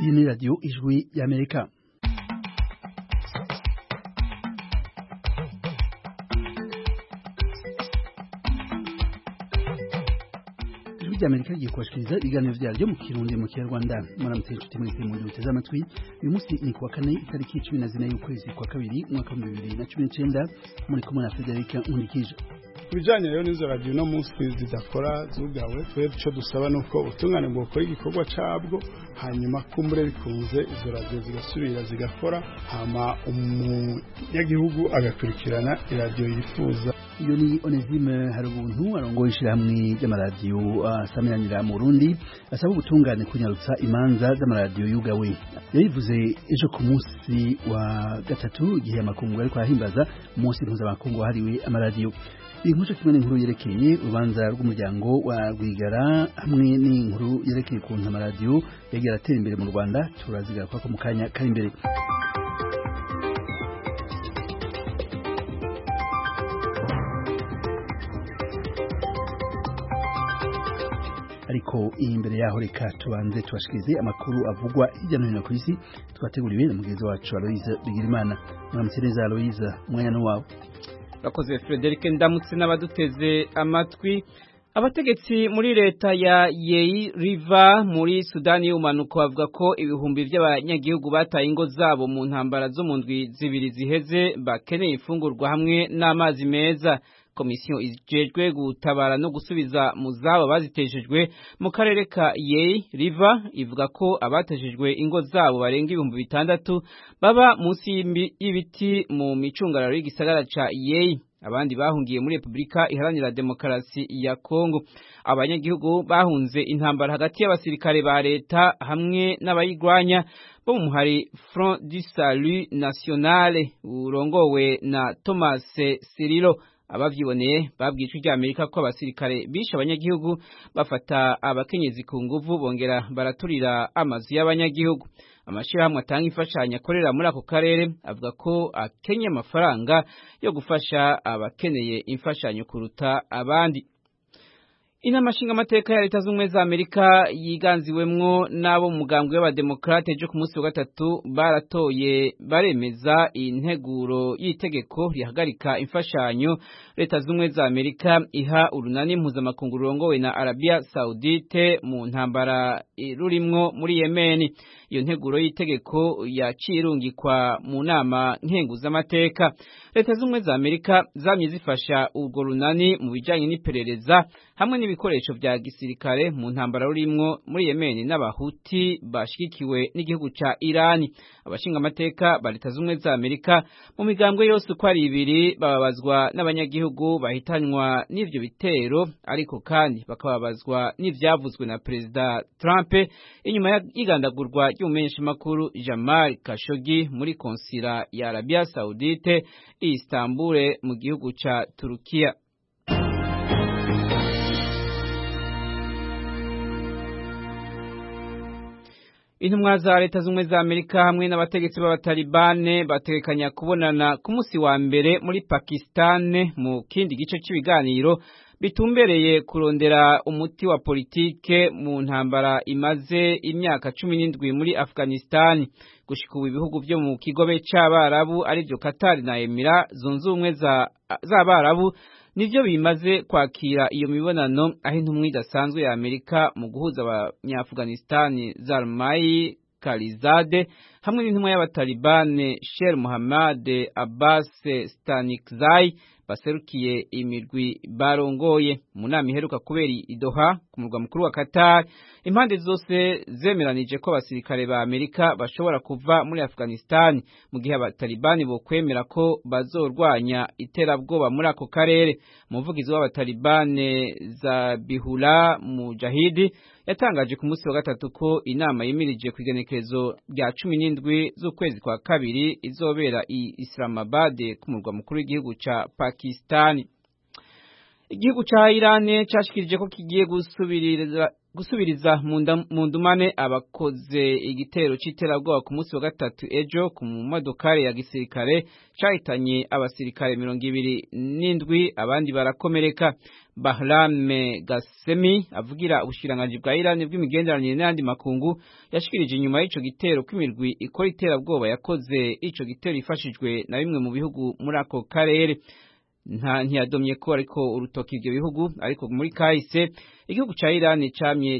Iyi ni radiyo ijwi y'Amerika. Ijwi ry'Amerika rigiye kubashikiriza ibiganiro vyaryo mu Kirundi mu Kinyarwanda. Muramutse inshuti mwese mu duteze amatwi. Uyu munsi ni kuwa kane itariki 14 y'ukwezi kwa kabiri umwaka wa 2019 muri kumwe na Frederic Nkundikije. Kubijanye rero n'izo radio no munsi zidakora zugawe twebwe ico dusaba nuko utungane ngo ukore igikorwa cabwo hanyuma kumbure bikunze izo radio zigasubira zigakora hama umunyagihugu agakurikirana iradiyo yifuza. Iyo ni Onesime Harubuntu arongoye ishirahamwe ry'amaradiyo asamiranira mu Burundi asaba ubutungane kunyarutsa imanza z'amaradiyo yugawe. Yabivuze ejo ku munsi wa gatatu igihe amakungu ariko ahimbaza umunsi mpuzamakungu wahariwe amaradiyo. Inkuru kimwe n'inkuru yerekeye urubanza rw'umuryango wa Rwigara hamwe n'inkuru yerekeye ukuntu amaradiyo yagiye aratera imbere mu Rwanda turazigaruka ko mu kanya kari imbere. Ariko imbere yaho reka tubanze tubashikirize amakuru avugwa hirya no hino ku isi twateguriwe na mugenzi wacu Aloise Bigirimana. Muramutse neza Aloise, umwanya ni wawe. Bakoze Frederic ndamutse n'abaduteze amatwi. Abategetsi muri leta ya Yei River muri Sudani y'umanuko bavuga ko ibihumbi by'abanyagihugu bataye ingo zabo mu ntambara zo mu ndwi zibiri ziheze bakeneye ifungurwa hamwe n'amazi meza. Komisiyo ijejwe gutabara no gusubiza mu zabo baziteshejwe mu karere ka Yei River ivuga ko abateshejwe ingo zabo barenga ibihumbi 600 baba munsi y'ibiti mu micungararo y'igisagara ca Yei. Abandi bahungiye muri Republika Iharanira Demokarasi ya Kongo. Abanyagihugu bahunze intambara hagati y'abasirikare ba leta hamwe n'abayigwanya bo mu hari Front du Salut National urongowe na Thomas Sirilo. Abavyiboneye babwije ry'Amerika ko abasirikare bishe abanyagihugu bafata abakenyezi ku nguvu bongera baraturira amazu y'abanyagihugu. Amashirahamwe atanga imfashanyo akorera muri ako karere avuga ko akenye amafaranga yo gufasha abakeneye imfashanyo kuruta abandi. Inama nshingamateka ya Leta z'Ubumwe za Amerika yiganziwemwo n'abo mu mugambwe w'abademokrate ejo ku munsi wa gatatu baratoye baremeza integuro y'itegeko rihagarika imfashanyo Leta z'Ubumwe za Amerika iha urunani mpuzamakungu rurongowe na Arabia Saudite mu ntambara rurimwo muri Yemen. Iyo nteguro y'itegeko yacirungikwa mu nama nkenguzamateka. Leta z'Ubumwe za Amerika zamye zifasha urwo runani mu bijanye n'iperereza hamwe n'ibikoresho vya gisirikare mu ntambara rurimwo muri Yemen n'abahuti bashigikiwe n'igihugu ca Irani. Abashinga amateka ba Leta z'Ubumwe za Amerika mu migambwe yose uko ari ibiri bababazwa n'abanyagihugu bahitanywa n'ivyo bitero, ariko kandi bakababazwa n'ivyavuzwe na Perezida Trump inyuma y'igandagurwa ry'umumenyeshamakuru Jamal Khashoggi muri konsila ya Arabia Saudite i Istanbul mu gihugu ca Turukiya. Intumwa za Leta z'Ubumwe za Amerika hamwe n'abategetsi b'abatalibane bategekanya kubonana ku munsi wa mbere muri Pakistan mu kindi gice cy'ibiganiro bitumbereye kurondera umuti wa politike mu ntambara imaze imyaka 17 muri Afghanistan. Gushika ubu ibihugu byo mu kigobe c'abarabu arivyo Qatar na Emira zunze ubumwe z'abarabu nivyo bimaze kwakira iyo mibonano, aho intumwa idasanzwe ya Amerika mu guhuza abanya-Afghanistan Zalmay Khalilzad hamwe n'intumwa y'abatalibane Sher Mohammad Abbas Stanikzai baserukiye imirwi barongoye mu nama iheruka kubera i Doha ku murwa mukuru wa Qatar. Impande zose zemeranije ko abasirikare ba Amerika bashobora kuva muri Afghanistan mu gihe abatalibani bo kwemera ko bazorwanya iterabwoba muri ako karere. Umuvugizi w'abatalibane Zabihullah Mujahid yatangaje ku munsi wa gatatu ko inama yimirije ku igenekerezo rya 17 z'ukwezi kwa kabiri izobera i Islamabad ku murwa mukuru w'igihugu ca Pakistan. Igihugu ca Iran cashikirije ko kigiye gusubirira gusubiriza mu ndumane abakoze igitero c'iterabwoba ku munsi wa gatatu ejo ku modokari ya gisirikare cahitanye abasirikare 27 abandi barakomereka. Bahram Gassemi avugira ubushikiranganji bwa Iran bw'imigenderanire n'andi makungu yashikirije inyuma y'ico gitero kw'imirwi ikora iterabwoba yakoze ico gitero ifashijwe na bimwe mu bihugu muri ako karere. Ntiyadomye ko ariko urutoki ibyo bihugu, ariko muri kahise igihugu ca Iran camye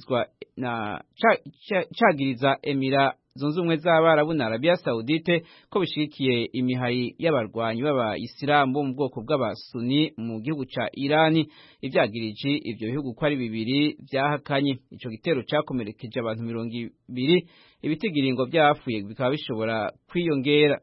cagiriza Emira Zunze Ubumwe z'Abarabu na Arabia Saudite ko bishikiye imihari y'abarwanyi b'abayisilamu bo mu bwoko bw'abasuni mu gihugu ca Iran. Ivyagirije ivyo bihugu ko ari bibiri vyahakanye. Ico gitero cakomerekeje abantu 200, ibitigiringo byapfuye bikaba bishobora kwiyongera.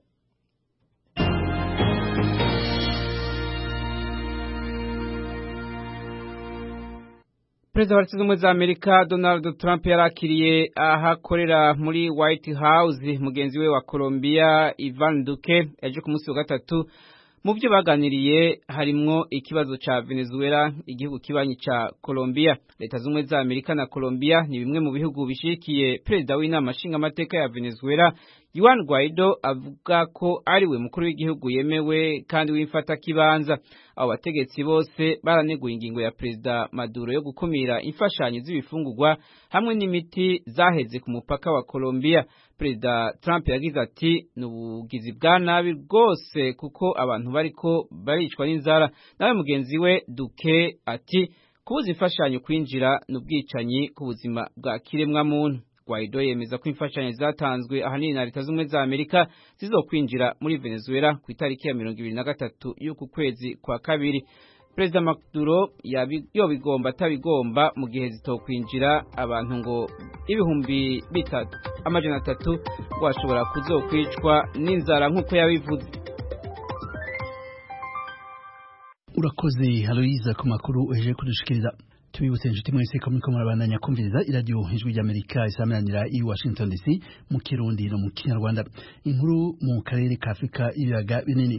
Perezida wa Leta Zunze Ubumwe za Amerika Donald Trump yarakiriye ahakorera muri White House mugenzi we wa Colombia Ivan Duque ejo ku munsi wa gatatu. Mu byo baganiriye harimwo ikibazo ca Venezuela, igihugu kibanyi ca Colombia. Leta Zunze Ubumwe za Amerika na Colombia ni bimwe mu bihugu bishikiye perezida w'inama nshingamateka ya Venezuela Juan Guaido avuga ko ariwe mukuru w'igihugu yemewe kandi w'imfata kibanza. Abo bategetsi bose baraneguye ingingo ya Perezida Maduro yo gukumira imfashanyo z'ibifungurwa hamwe n'imiti zaheze ku mupaka wa Colombia. Perezida Trump yagize ati n'ubugizi bwa nabi rwose kuko abantu bariko baricwa n'inzara. Nawe mugenzi we Duque ati kubuza imfashanyo kwinjira n'ubwicanyi ku buzima bwa kiremwa muntu. Guaido yemeza ko imfashanyo zatanzwe ahanini na Leta Zunze Ubumwe za Amerika zizokwinjira muri Venezuela ku itariki ya 23 y'uku kwezi kwa kabiri. Perezida Maduro yobigomba atabigomba mu gihe zitokwinjira abantu ngo ibihumbi 300 washobora kuzokwicwa n'inzara nk'uko yabivuze. Urakoze Aloise ku makuru uheje kudushikiriza. Tubibutse inshuti mwese ko muriko murabandanya kumviriza iradio Ijwi ry'Amerika isameranira i Washington DC mu Kirundi no mu Kinyarwanda. Inkuru mu karere ka Afrika ibiyaga binini.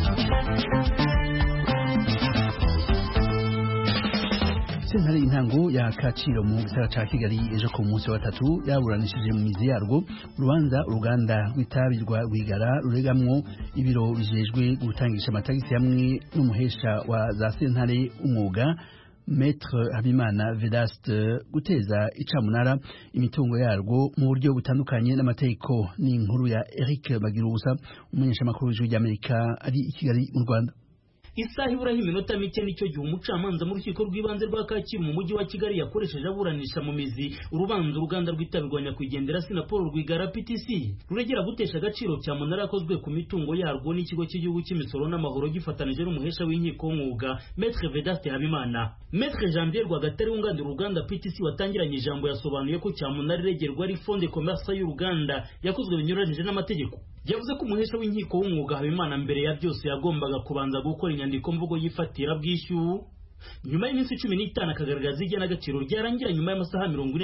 Sentare intango ya Kaciro mu gisagara ca Kigali ejo ku munsi wa gatatu yaburanishije mu mizi yarwo urubanza uruganda rw'itabirwa rwigara ruregamwo ibiro bijejwe gutangisha amatagisi hamwe n'umuhesha wa za sentare umwuga Maître Habimana Vedaste guteza icamunara imitungo yarwo mu buryo butandukanye n'amategeko. Ni inkuru ya Eric Bagirubusa umumenyesha makuru w'Ijwi ry'Amerika ari i Kigali mu Rwanda. Isaha iburaho iminota mike nicyo gihe umucamanza mu rukiko rw'ibanze rwa Kacyiru mu mujyi wa Kigali yakoresheje aburanisha mu mizi urubanza uruganda rw'itabirwa nyakwigendera Sinapol Rwigara PTC ruregera gutesha agaciro cya munara yakozwe ku mitungo yarwo n'ikigo cy'igihugu cy'imisoro n'amahoro gifatanije n'umuhesha w'inkiko w'umwuga Maître Vedaste Habimana. Maître Janvier Rwagatare wunganira uruganda PTC watangiranye ijambo yasobanuye ko cya munara iregerwa ari Fond de Commerce y'uruganda yakozwe binyuranyije n'amategeko. Yavuze ko umuhesha w'inkiko w'umwuga Habimana mbere ya byose yagombaga kubanza gukora inyandiko mvugo yifatira bwishyu nyuma y'iminsi 15 akagaragaza igenagaciro ryarangira nyuma y'amasaha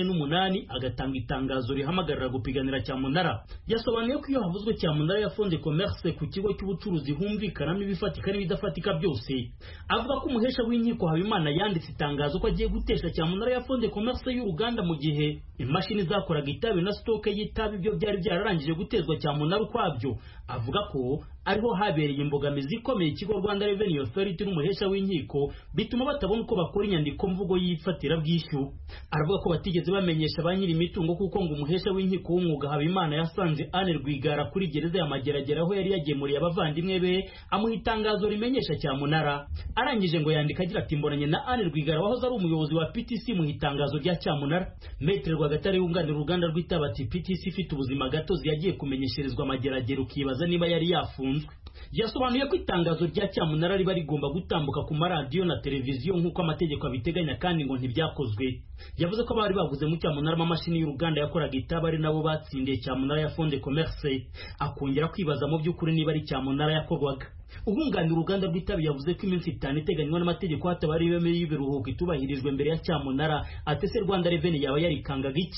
48 agatanga itangazo rihamagarira gupiganira cyamunara. Yasobanuye ko iyo havuzwe cyamunara ya Fond de Commerce ku kigo cy'ubucuruzi humvikanamo ibifatika n'ibidafatika byose. Avuga ko umuhesha w'inkiko Habimana yanditse itangazo ko agiye gutesha cyamunara ya Fond de Commerce y'uruganda mu gihe imashini zakoraga itabi na stoke y'itabi byo byari byararangije gutezwa cyamunara kwabyo. Avuga ko ariho habereye imbogamizi ikomeye ikigo Rwanda Revenue Authority n'umuhesha w'inkiko bituma batabona uko bakora inyandiko mvugo yifatira bwishyu. Aravuga ko batigeze bamenyesha ba nyiri imitungo kuko ngo umuhesha w'inkiko w'umwuga Habimana yasanze Anne Rwigara kuri gereza ya Mageragere aho yari yagemuriye abavandimwe be amuha itangazo rimenyesha cyamunara. Arangije ngo yandika agira ati mbonanye na Anne Rwigara wahoze ari umuyobozi wa PTC mu itangazo rya cyamunara. Maître Rwagatare wunganira uruganda rw'itabati PTC ifite ubuzima gatozi yagiye kumenyesherezwa Mageragere ukibaza niba yari yafunzwe. Yasobanuye ko itangazo rya cyamunara riba rigomba gutambuka ku maradiyo na televiziyo nk'uko amategeko abiteganya kandi ngo ntibyakozwe. Yavuze ko bari baguze mu cyamunara amamashini y'uruganda yakoraga itaba ari nabo batsindiye cyamunara ya Fond de Commerce. Akongera kwibaza mu by'ukuri niba ari cyamunara yakorwaga. Uhunganira uruganda rw'itabi yavuze ko iminsi 5 iteganywa n'amategeko hatabari yemeye y'ibiruhuko itubahirijwe mbere ya cyamunara. Atese Rwanda Revenue yaba yarikangaga iki?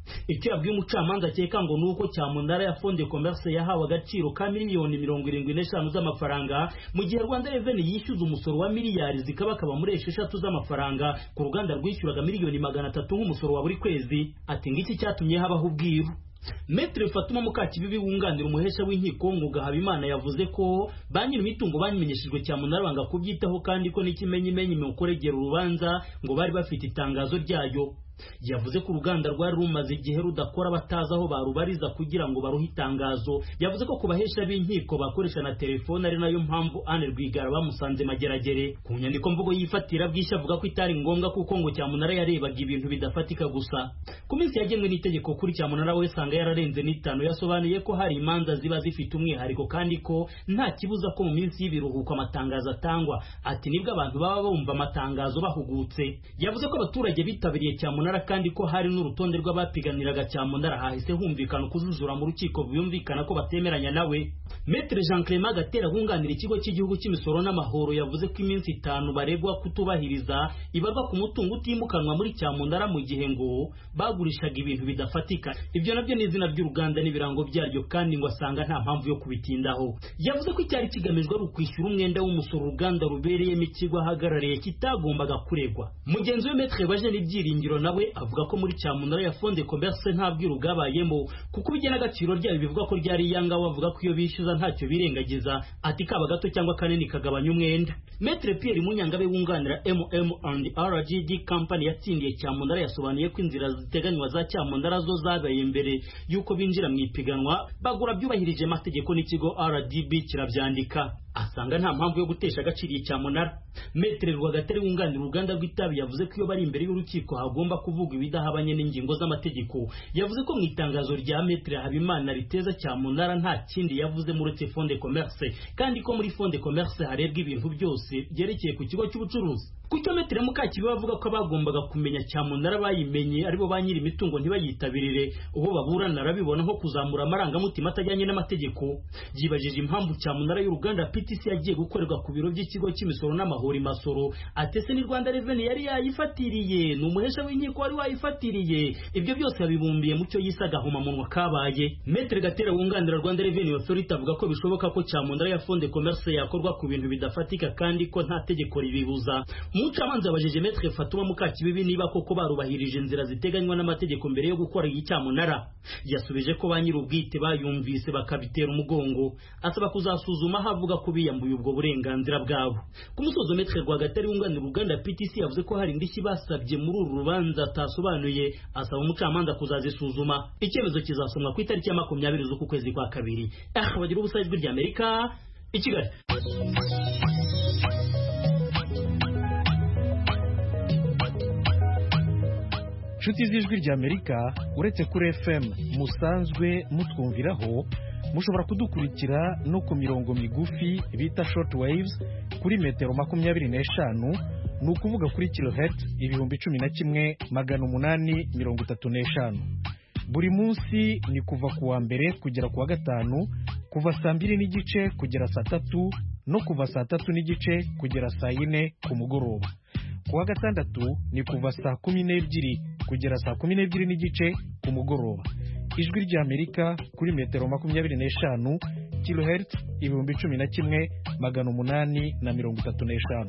icyo yabwiye umucamanza akeka ngo nuko Cyamunara ya Fond de Commerce yahawe agaciro ka miliyoni 75 z'amafaranga mu gihe Rwanda Revenue yishyuza umusoro wa miliyari zikabakaba muri 6 z'amafaranga ku ruganda rwishyuraga miliyoni 300 nk'umusoro wa buri kwezi. Ati ngiki cyatumye habaho ubwiru. Maître Fatuma Mukakibibi wunganira umuhesha w'inkiko Mwuga Habimana yavuze ko ba nyiri imitungo bamenyeshejwe Cyamunara banga kubyitaho kandi ko n'ikimenyimenyi mu kuregera urubanza ngo bari bafite itangazo ryayo. Yavuze ko uruganda rwari rumaze igihe rudakora batazi aho barubariza kugira ngo baruhe itangazo. Yavuze ko kubahesha b'inkiko bakoresha na telefone ari nayo mpamvu Anne Rwigara bamusanze Mageragere. Ku nyandiko mvugo yifatira bwishya avuga ko itari ngombwa kuko ngo Cyamunara yarebaga ibintu bidafatika gusa. Ku minsi yagenwe n'itegeko kuri Cyamunara we sanga yararenze n'itanu yasobanuye ko hari imanza ziba zifite umwihariko kandi ko nta kibuza ko mu minsi y'ibiruhuko amatangazo atangwa. Ati nibwo abantu baba bumva amatangazo bahugutse. Yavuze ko abaturage bitabiriye Cyamunara kandi ko hari n'urutonde rw'abapiganiraga Cyamunara hahise humvikana kuzuzura mu rukiko byumvikana ko batemeranya nawe. Maître Jean Clément Gatera wunganira ikigo cy'igihugu cy'imisoro n'amahoro yavuze ko iminsi 5 baregwa kutubahiriza ibarwa ku mutungo utimukanwa muri Cyamunara mu gihe ngo bagurishaga ibintu bidafatika. Ibyo nabyo ni izina ry'uruganda n'ibirango byaryo kandi ngo asanga nta mpamvu yo kubitindaho. Yavuze ko icyari kigamijwe ari ukwishyura umwenda w'umusoro uruganda rubereyemo ikigo ahagarariye kitagombaga kuregwa. Mugenzi we Maître Bajeni Byiringiro nawe avuga ko muri Cyamunara ya Fond de Commerce nta bwiru bwabayemo kuko bijyana agaciro ryayo bivuga ko ryari yanga wavuga ko iyo bishyuza ntacyo birengagiza. Ati kaba gato cyangwa kanini kagabanya umwenda. Maître Pierre Munyangabe wunganira M&RGD Company yatsindiye Cyamunara yasobanuye ko inzira ziteganywa za Cyamunara zo zabaye imbere yuko binjira mu ipiganwa bagura byubahirije amategeko n'ikigo RDB kirabyandika. Asanga nta mpamvu yo gutesha agaciro Cyamunara. Maître Rwagatare wunganira uruganda rw'itabi yavuze ko iyo bari imbere y'urukiko hagomba kuvuga ibidahabanye n'ingingo z'amategeko. Yavuze ko mu itangazo rya Maître Habimana riteza Cyamunara nta kindi yavuze mu uretse Fond de Commerce kandi ko muri Fond de Commerce harebwa ibintu byose byerekeye ku kigo cy'ubucuruzi. Kuko Maître Mukakibibi bavuga ko bagombaga kumenya Cyamunara bayimenye aribo ba nyiri imitungo ntibayitabirire ubo baburana arabibona nko kuzamura amarangamutima atajyanye n'amategeko. Yibajije impamvu Cyamunara y'uruganda PTC yagiye gukorerwa ku biro by'ikigo cy'imisoro n'amahoro Masoro. Atese ni Rwanda Revenue yari yayifatiriye n'umuhesha w'inkiko wari wayifatiriye. Ibyo byose yabibumbiye mu cyo yisaga homa munwa kabaye. Maître Gatera wunganira Rwanda Revenue Authority avuga ko bishoboka ko Cyamunara ya Fond de Commerce yakorwa ku bintu bidafatika kandi ko nta tegeko ribibuza. Umucamanza yabajije Maître Fatuma Mukakibibi niba koko barubahirije inzira ziteganywa n'amategeko mbere yo gukora Cyamunara. Yasubije ko ba nyir'ubwite bayumvise bakabitera umugongo. Asaba kuzasuzuma havuga ko biyambuye ubwo burenganzira bwabo. Ku musozo Maître Rwagatare wunganira uruganda PTC yavuze ko hari indishyi basabye muri uru rubanza atasobanuye. Asaba umucamanza kuzazisuzuma. Icyemezo kizasomwa ku itariki ya 20 z'uku kwezi kwa kabiri. Bagira ubusa ijwi ry'Amerika i Kigali. Nshuti z'ijwi ry'Amerika uretse kuri FM musanzwe mutwumviraho mushobora kudukurikira no ku mirongo migufi bita short waves kuri metero 25 ni ukuvuga kuri kilohertz 11,835. Buri munsi ni kuva ku wa mbere kugera ku wa gatanu kuva saa 2:30 kugera saa 3 no kuva saa 3:30 kugera saa 4 ku mugoroba. Ku wa gatandatu ni kuva saa 12 kugera saa 12:30 ku mugoroba. Ijwi ry'Amerika kuri metero 25 kilohertz 11,835.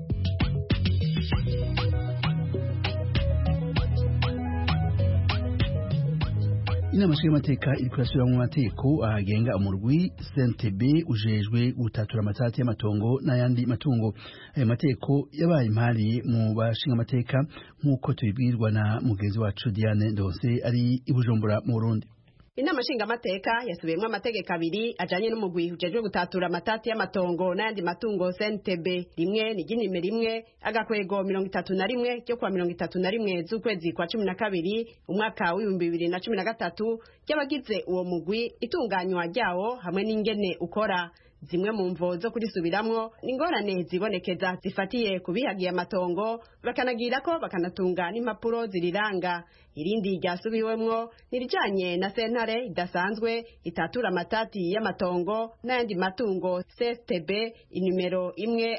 Inama y'amateka iri kurasubira mu mateko agenga umurwi CNTB ujejwe gutatura amatati y'amatongo n'ayandi matungo. Ayo mateko yabaye impari mu bashinga amateka nk'uko tubibwirwa na mugenzi wacu Diane Ndose ari i Bujumbura mu Burundi. Inama nshingamateka yasubiyemo amategeko abiri ajanye n'umugwi ujejwe gutatura amatati y'amatongo n'ayandi matungo CNTB. Rimwe ni ginime rimwe agakwego 31 cyo kwa 31 z'ukwezi kwa 12 umwaka wa 2013 cy'abagize uwo mugwi itunganywa ryawo hamwe n'ingene ukora. Zimwe mu mvo zo kurisubiramwo n'ingorane zibonekeza zifatiye kubihagiye amatongo bakanagira ko bakanatunga n'impapuro ziriranga. irindi ryasubiwemwo nirijanye na sentare idasanzwe itatura amatati y'amatongo n'ayandi matungo CSTB inimero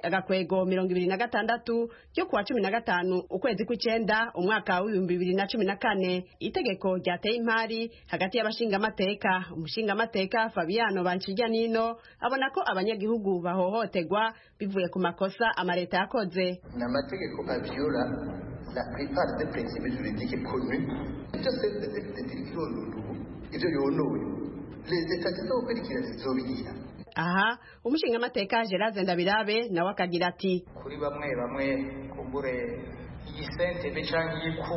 1/26 ryo kuwa 15 ukwezi kw'icenda umwaka wa 2014. Itegeko ryateye impari hagati y'abashingamateka. Umushingamateka Fabiano Banshiryanino abona ko abanyagihugu bahohoterwa bivuye ku makosa amareta yakoze. N'amategeko avyola la plupart des principes juridiques connus. Ibyo ivyo yonowe les états zizokurikira zizobigira. Aha umushingamateka Gerard Ndabirabe nawe akagira ati kuri bamwe kumbure iyi sentebe canke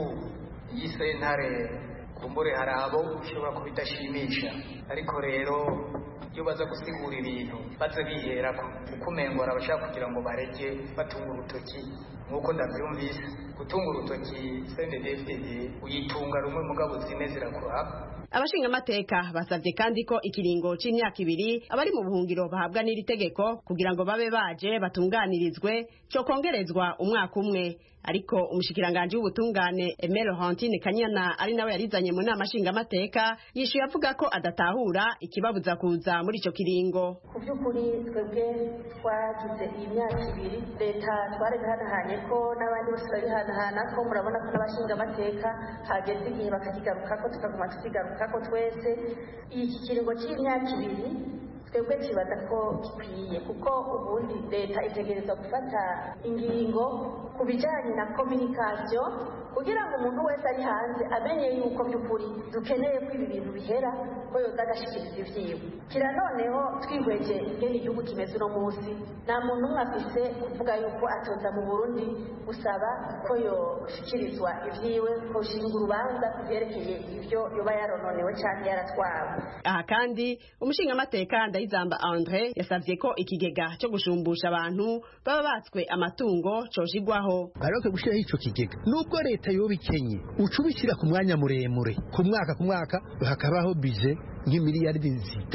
iyi sentare kumbure harabo ushobora kubidashimisha, ariko rero iyo baza gusigura ibintu baze biherako kuko umengo arabashaka kugira ngo bareke batunga urutoki nk'uko ndavyumvise. Gutunga urutoki CNDD-FDD uyitunga rumwe mugabo zine zirakuraba. Abashingamateka basavye kandi ko ikiringo c'imyaka 2 abari mu buhungiro bahabwa n'iri tegeko kugira ngo babe baje batunganirizwe cyo kongerezwa umwaka umwe, ariko umushikiranganje w'ubutungane Aimé Laurentine Kanyana ari nawe yarizanye mu nama nshingamateka yishuye avuga ko adatahura ikibabuza kuza muri ico kiringo. Ku by'ukuri twebwe twagize iyi myaka 2 leta twareganahanye ko n'abandi bose barihanahana ko murabona ko n'abashingamateka hageze igihe bakakigarukako tukaguma tukigarukako twese. Iki kiringo c'imyaka 2 twebwe kibaza ko gikwiye kuko ubundi leta itegereza gufata ingingo ku bijanye na communication kugira ngo umuntu wese ari hanze amenye yuko by'ukuri dukeneye ko ibi bintu bihera ko yoza agashikiriza ivyiwe. Kira noneho twihweje ingene igihugu kimeze uno munsi nta muntu umwe afise kuvuga yuko atoza mu Burundi gusaba ko yoshikirizwa ivyiwe ko shinga urubanza kuvyerekeye ivyo yoba yarononewe canke yaratwawe. Aha kandi umushingamateka Ndayizamba André yasavye ko ikigega cyo gushumbusha abantu baba batswe amatungo coshigwaho. Ariko gushira ico kigega nubwo leta yobikenye ucubishira ku mwanya muremure ku mwaka hakabaho budget nk'imiliyaridi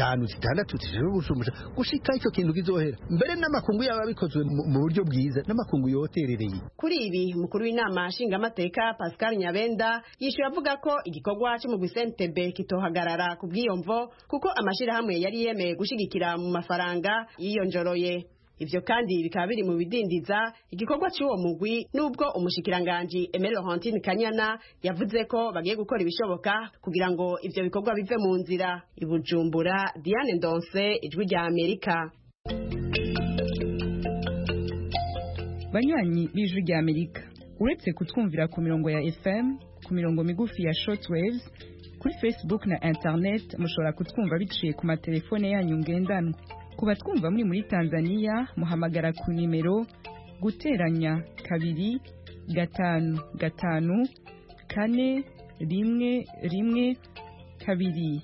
5-6 tishobora gushumbusha gushika ico kintu kizohera mbere n'amakungu yaba bikozwe mu buryo bwiza n'amakungu yoterereye. Kuri ibi mukuru w'inama nshingamateka Pascal Nyabenda yishuye avuga ko igikorwa cyo mu Gwisentebe kitohagarara ku bwiyomvo kuko amashira hamwe yari yemeye gushigikira mu mafaranga yiyonjoroye. Ivyo kandi bikaba biri mu bidindiza igikorwa cy'uwo mugwi nubwo umushikiranganje Aimé Laurentine Kanyana yavuze ko bagiye gukora ibishoboka kugira ngo ivyo bikorwa bive mu nzira. I Bujumbura, Diane Ndonse, Ijwi rya Amerika. Banywanyi b'Ijwi rya Amerika, uretse kutwumvira ku mirongo ya FM, ku mirongo migufi ya shortwaves, kuri Facebook na internet mushobora kutwumva biciye ku matelefone yanyu ngendanwa. Kuba twumva muri Tanzania muhamagara ku nimero guteranya 255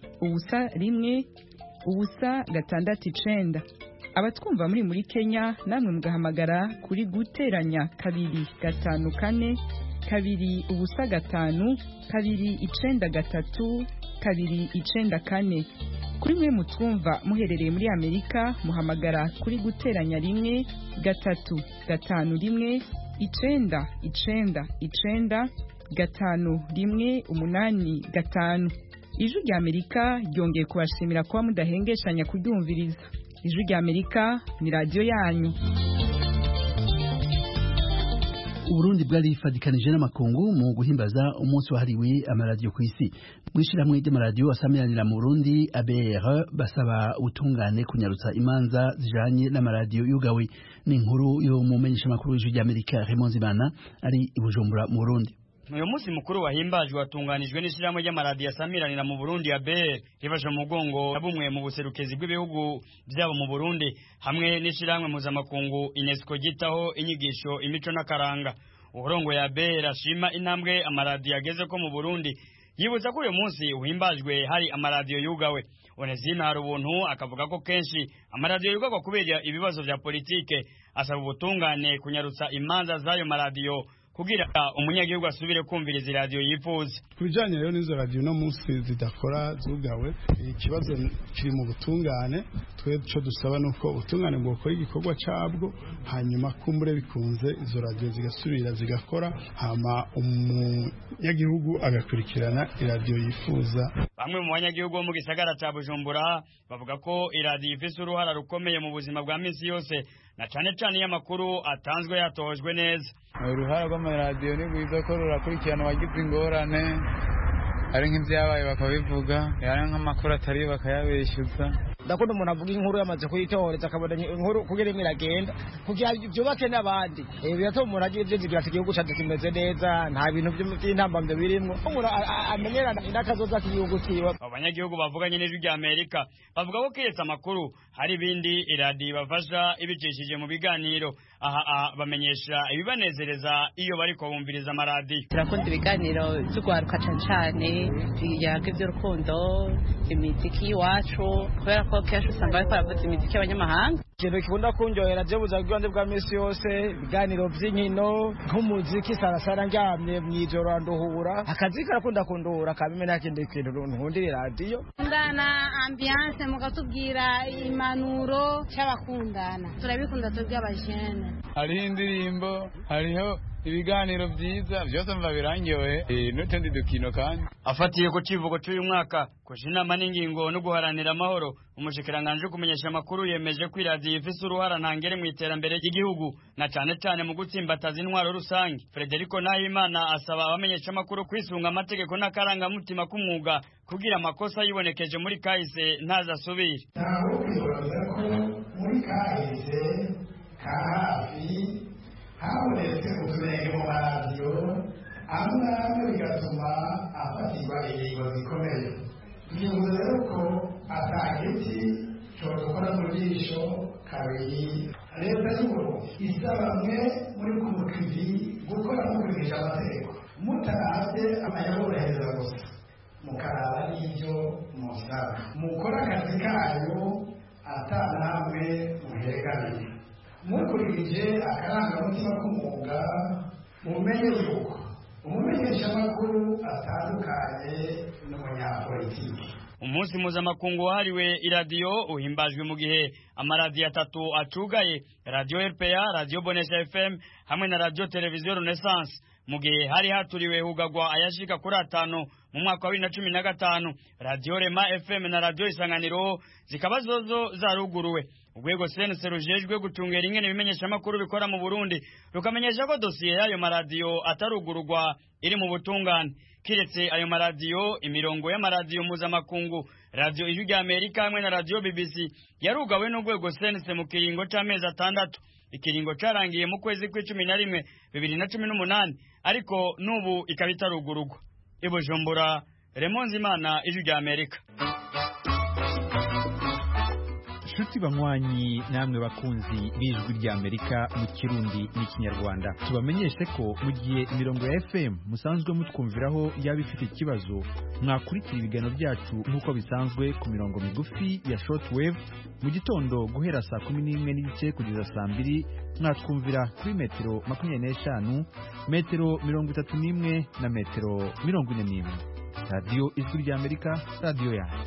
411 Abatwumva muri Kenya namwe mugahamagara kuri guteranya 254 293 Kuri mwe mutwumva muherereye muri Amerika muhamagara kuri guteranya 1-351-995 Ijwi rya Amerika ryongeye kubashimira kuba mudahengeshanya kuryumviriza. Ijwi rya Amerika ni radio yanyu. Uburundi bwari ifadikanije n'amakungu mu guhimbaza umunsi wahariwe amaradiyo ku isi. Mwishyiramwe ry'amaradiyo asamiranira mu Burundi ABR basaba ubutungane kunyarutsa imanza zijanye n'amaradiyo yugawe. Ni inkuru yo mu menyeshamakuru w'Ijwi rya Amerika Raymond Zimana ari i Bujumbura mu Burundi. Uyu munsi mukuru wahimbajwe watunganijwe n'ishyirahamwe ry'amaradiyo asamiranira mu Burundi ABR rifashe umugongo na bumwe mu buserukezi bw'ibihugu byabo mu Burundi hamwe n'ishyirahamwe mpuzamakungu UNESCO gitaho inyigisho imico n'akaranga. Uburongo ya ABR ashima intambwe amaradiyo ageze ko mu Burundi, yibutsa ko uyu munsi uhimbajwe hari amaradiyo yugawe. Onesime Harubuntu akavuga ko kenshi amaradiyo yugagwa kubera ibibazo vya politike, asaba ubutungane kunyarutsa imanza z'ayo maradiyo kugira umunyagihugu asubire kumviriza iradiyo yifuza. Ku bijanye rero n'izo radiyo no munsi zidakora zugawe, ikibazo kiri mu butungane. Twe cyo dusaba nuko ubutungane bwo gukora igikorwa cabwo, hanyuma kumbure bikunze izo radiyo zigasubira zigakora, hama umunyagihugu agakurikirana iradiyo yifuza. Bamwe mu banyagihugu bo mu gisagara ca Bujumbura bavuga ko iradiyo ifise uruhara rukomeye mu buzima bwa minsi yose, na cane cane iyo amakuru atanzwe yatojwe neza. Uruhara rw'amaradiyo ni rwiza ko rurakurikirana abagize ingorane, ari nk'ivyabaye bakabivuga, ari nk'amakuru atari bakayabeshyuza. Ndakunda umuntu avuga inkuru yamaze kuyitoreza akabona inkuru kugira imwe iragenda kugira byubake n'abandi. Biratuma umuntu agira ibyo zigira ati igihugu cyacu kimeze neza, nta bintu by'intambamye birimo. Umuntu amenyerana n'akazoza k'igihugu kiwe. Abanyagihugu bavuganye n'ijwi rya Amerika bavuga ko kiretse amakuru hari ibindi iradiyo bafasha ibicishije mu biganiro. Aha bamenyesha ibibanezereza iyo bariko bumviriza amaradiyo. Turakunda ibiganiro by'ugwaruka cyane biyaga iby'urukundo, imiziki iwacu, kubera ko kenshi usanga bariko baravuza imiziki y'abanyamahanga. Ikintu kikunda kunjohera je buza bwande bwa misi yose, ibiganiro by'inkino nk'umuziki sarasara ndyamye mwijoro anduhura, akazi karakunda kunduhura kabime nakindi kintu nkundira radiyo. Ndana ambiance mugatubwira impanuro cy'abakundana, turabikunda twebwe abajene. Hariho indirimbo, hariho ibiganiro byiza byose mva birangyohe n'utundi dukino kandi. Afatiye ku kivugo cy'uyu mwaka kuja inama n'ingingo no guharanira amahoro, umushikiranganje kumenyesha amakuru yemeje ko iradiyo ifise uruhara ntangere mu iterambere ry'igihugu na cane cane mu gutsimbataza intwaro rusange. Frederico Nahimana asaba abamenyesha amakuru kwisunga amategeko n'akarangamutima k'umwuga kugira amakosa yibonekeje muri kahise ntazasubire. Ntawe kwibaza ko muri kahise kahafi habonetse utunenge mu maradiyo amwe amwe bigatuma afatirwa ingingo zikomeye. Tukibuza rero ko atagiti cyodukora mu jisho kabiri. Leta y'Uburundi isaba mwe muri kumukizi gukora mukurikije amategeko, mutaravye amayaborohereza gusa, mukaraba n'ivyo musaba, mukora akazi kayo atanamwe muhereganiye, mukurikije akarangamutima k'umwuga. Mumenye yuko umumenyeshamakuru atandukanye n'umunyapolitiki. Umunsi mpuzamakungu wahariwe iradiyo uhimbajwe mu gihe amaradiyo 3 acugaye: Radio RPA, Radio Bonesha FM hamwe na Radio Televiziyo Renaissance, mu gihe hari haturiwe hugagwa ayashika kuri 5 mu mwaka wa 2015. Radio Rema FM na Radio Isanganiro zikaba zozo zaruguruwe. Urwego CNC rujejwe gutungera ingene bimenyesha amakuru bikora mu Burundi rukamenyesha ko dosiye y'ayo maradiyo atarugururwa iri mu butungane. Kiretse ayo maradiyo, imirongo y'amaradiyo mpuzamakungu, Radio Ijwi rya Amerika hamwe na Radio BBC yarugawe n'urwego CNC mu kiringo c'amezi 6. Ikiringo carangiye mu kwezi kwa11 2018, ariko nubu ikaba itarugururwa. I Bujumbura, Raymond Zimana, Ijwi rya Amerika. Shuti banywanyi namwe bakunzi b'Ijwi rya Amerika mu Kirundi n'ikinyarwanda, tubamenyeshe ko mu gihe imirongo ya FM musanzwe mutwumviraho yaba ifite ikibazo, mwakurikira ibiganiro byacu nk'uko bisanzwe ku mirongo migufi ya shortwave mu gitondo guhera saa 11:30 kugeza saa 2, mwatwumvira kuri metero 25, metero 31 na metero 41. Radio Ijwi rya Amerika, radio yacu.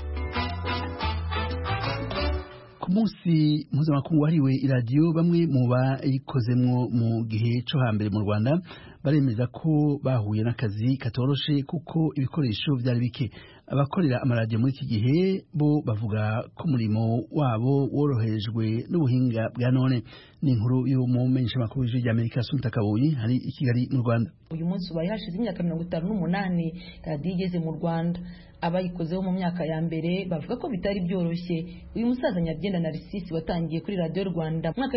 Ku munsi mpuzamakungu wahariwe iradiyo, bamwe mu bayikozemwo mu gihe cyo hambere mu Rwanda baremeza ko bahuye n'akazi katoroshe kuko ibikoresho byari bike. Abakorera amaradiyo muri iki gihe bo bavuga ko umurimo wabo worohejwe n'ubuhinga bwa none. Ni inkuru yo mu menyeshamakuru y'Ijwi rya Amerika Asumta Kaboyi hari i Kigali mu Rwanda. Uyu munsi ubaye hashize imyaka 58 radiyo igeze mu Rwanda. Abayikozeho mu myaka ya mbere bavuga ko bitari byoroshye. Uyu musaza Nyabyenda Narcisse watangiye kuri Radio Rwanda mwaka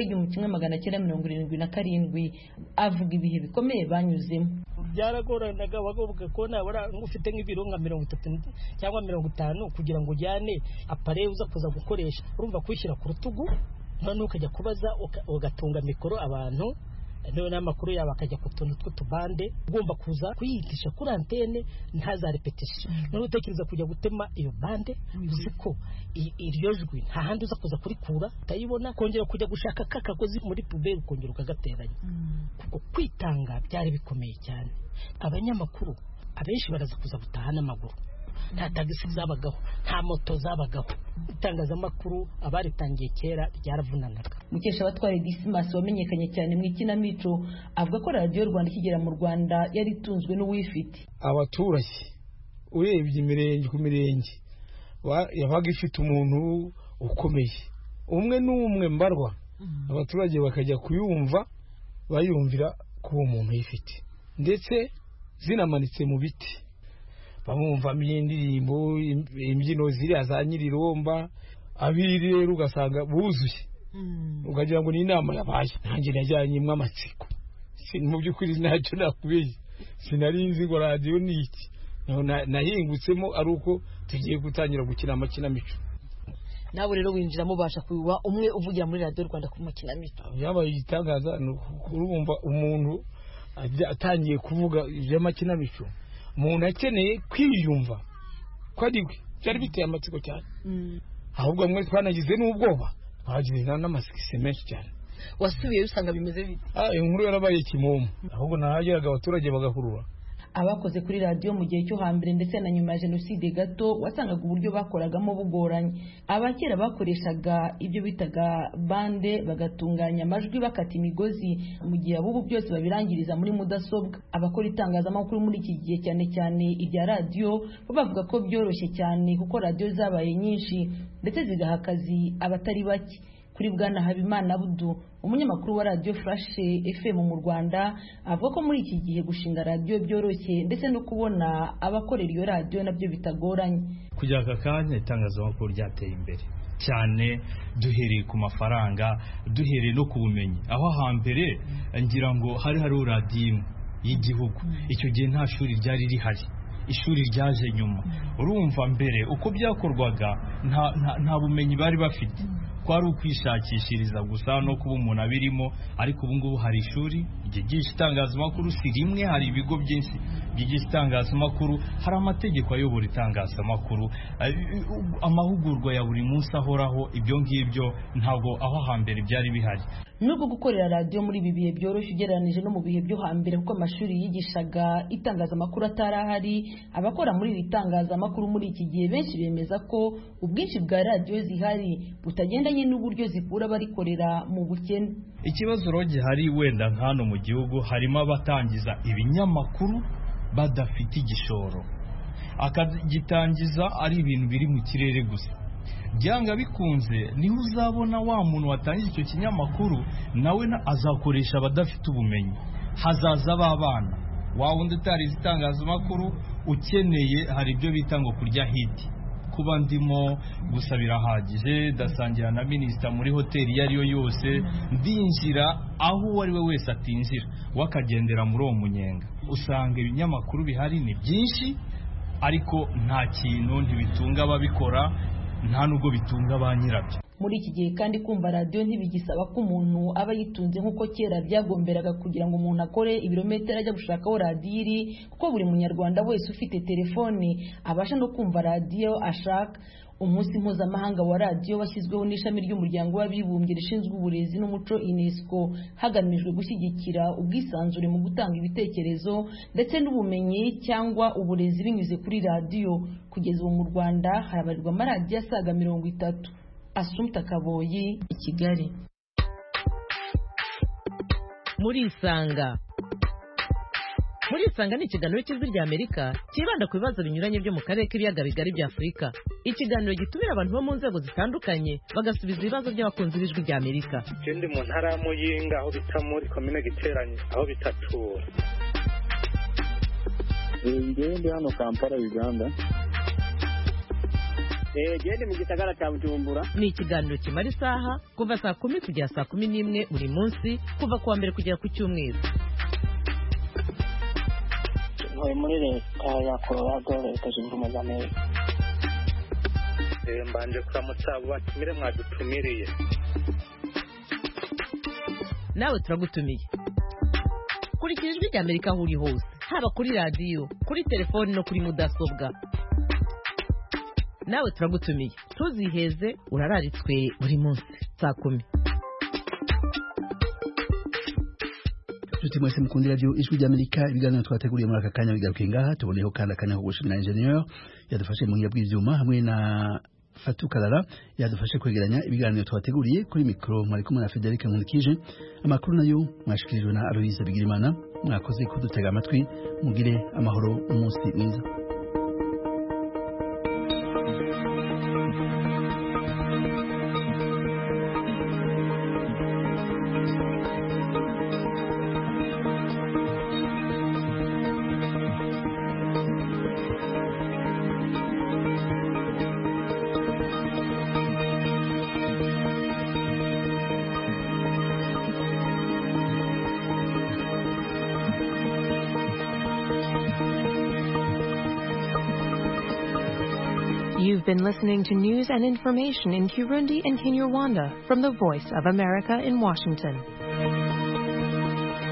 w'1977 avuga ibihe bikomeye banyuzemo. Byaragoranaga bavuga ko nabara ngufite nk'ibiro nka 30 cyangwa 50 kugira ngo ujyane apare uza kuza gukoresha, urumva kwishyira ku rutugu none ukajya kubaza ugatunga mikoro abantu n'amakuru yabo akajya ku tuntu tw'utubande ugomba kuza kuyigisha kuri antene ntaza repetition none utekereza kujya gutema iyo bande uzi ko iryo jwi nta handi uza kuza kurikura utayibona kongera kujya gushaka kakagozi muri puberi ukongera ukagateranya kuko kwitanga byari bikomeye cyane abanyamakuru abenshi baraza kuza gutaha n'amaguru nta tagisi zabagaho nta moto zabagaho itangazamakuru abaritangiye kera ryaravunanaga Mukesha batware Dismas wamenyekanye cyane mu ikinamico avuga ko radio Rwanda ikigera mu Rwanda yari itunzwe n'uwifite abaturage urebye imirenge ku mirenge yabaga ifite umuntu ukomeye umwe n'umwe mbarwa abaturage bakajya kuyumva bayumvira ko uwo muntu yifite ndetse zinamanitse mu biti bamwumva indirimbo imbyino ziriya za Nyiriromba abiri rero ugasanga buzuye ukagira ngo ni inama yabaye nanjye najyanye mw'amatsiko mu by'ukuri ntacyo nakubeye sinarinzi ngo radio ni iki nahingutsemo ari uko tugiye gutangira gukina amakinamico nawe rero winjira mubasha kuba umwe uvugira muri radio Rwanda ku makinamico yabaye igitangaza urumva umuntu atangiye kuvuga iby'amakinamico umuntu akeneye kwiyumva ko ari we byari biteye amatsiko cyane ahubwo mwe twanagize n'ubwoba twagize n'amasikisi menshi cyane wasubiye usanga bimeze bite inkuru yarabaye kimomo ahubwo nahageraga abaturage bagahurura abakoze kuri radio mu gihe cyo hambere ndetse na nyuma ya jenoside gato wasangaga uburyo bakoragamo bugoranye abakera bakoreshaga ibyo bitaga bande bagatunganya amajwi bakata imigozi mu gihe abubu byose babirangiriza muri mudasobwa abakora itangazamakuru muri iki gihe cyane cyane irya radio bavuga ko byoroshye cyane kuko radio zabaye nyinshi ndetse zigaha akazi abatari bake kuri bwana Habimana Abdu umunyamakuru wa Radio Flash FM mu Rwanda avuga ko muri iki gihe gushinga radio byoroshye ndetse no kubona abakorera iyo radio nabyo bitagoranye kujya aka kanya itangazamakuru ryateye imbere cyane duhereye ku mafaranga duhereye no ku bumenyi aho hambere ngira ngo hari radio y'igihugu icyo gihe nta shuri ryari rihari ishuri ryaje nyuma urumva mbere uko byakorwaga nta bumenyi bari bafite kwari ukwishakishiriza gusa no kuba umuntu abirimo ariko ubu ngubu hari ishuri ryigisha itangazamakuru si rimwe hari ibigo byinshi byigisha itangazamakuru hari amategeko ayobora itangazamakuru amahugurwa ya buri munsi ahoraho ibyo ngibyo ntabwo aho hambere byari bihari nubwo gukorera radio muri ibi bihe byoroshye ugereranije no mu bihe byo hambere kuko amashuri yigishaga itangazamakuru atarahari abakora muri iri tangazamakuru muri iki gihe benshi bemeza ko ubwinshi bwa radio zihari butagendanye n'uburyo zikura barikorera mu bukene ikibazo rero gihari wenda nkano mu gihugu harimo abatangiza ibinyamakuru badafite igishoro akagitangiza ari ibintu biri mu kirere gusa byanga bikunze niho uzabona wa muntu watangije icyo kinyamakuru nawe azakoresha abadafite ubumenyi hazaza babana wa wundi utarize itangazamakuru ukeneye hari ibyo bita ngo kurya hiti kuba ndimo gusa birahagije dasangira na minisita muri hoteli iyo ari yo yose ndinjira aho uwo ari we wese atinjira wakagendera muri uwo munyenga usanga ibinyamakuru bihari ni byinshi ariko nta kintu ntibitunga ababikora nta nubwo bitunga ba nyirabyo muri iki gihe kandi kumva radio ntibigisaba ko umuntu aba yitunze nk'uko kera byagomberaga kugira ngo umuntu akore ibirometero ajya gushakaho radio iri kuko buri munyarwanda wese ufite telefone abasha no kumva radio ashaka umunsi mpuzamahanga wa radio washyizweho n'ishami ry'umuryango w'abibumbye rishinzwe uburezi n'umuco UNESCO hagamijwe gushyigikira ubwisanzure mu gutanga ibitekerezo ndetse n'ubumenyi cyangwa uburezi binyuze kuri radio kugeza ubu mu Rwanda harabarirwa amaradiyo asaga 30 Asumta Kaboyi i Kigali muri Isanga ni ikiganiro cy'ijwi rya Amerika kibanda ku bibazo binyuranye byo mu karere k'ibiyaga bigari bya Afurika ikiganiro gitumira abantu bo mu nzego zitandukanye bagasubiza ibibazo by'abakunzi b'ijwi rya Amerika ndi mu ntara ya Muyinga aho bita muri komine Giteranye aho bitatura ndi hano Kampala Uganda gende mu gisagara cya Bujumbura ni ikiganiro kimara isaha kuva saa 10 kugera saa 11 buri munsi kuva kuwa mbere kugera ku cyumweru muri leta ya Colorado leta zunze ubumwe za Amerika mbanje kuramutsa abo batumire mwadutumiriye nawe turagutumiye kurikira ijwi rya Amerika aho uri hose haba kuri radiyo kuri telefoni no kuri mudasobwa nawe turagutumiye ntuziheze urararitswe buri munsi saa 10. Tuti mwese mkundi radio ijwi rya Amerika ibiganiro twateguriye muri aka kanya bigaruke ngaha tuboneyeho kandi akanya ko gushimira engineer yadufashe mu bw'ivyuma hamwe na Fatou Kalala yadufashe kwegeranya ibiganiro twateguriye kuri mikro mwari kumwe na Federica Nkulikije amakuru nayo mwashikirijwe na Aloise Bigirimana mwakoze kudutega amatwi mugire amahoro umunsi mwiza. You've been listening to news and information in Kirundi and Kinyarwanda from the Voice of America in Washington.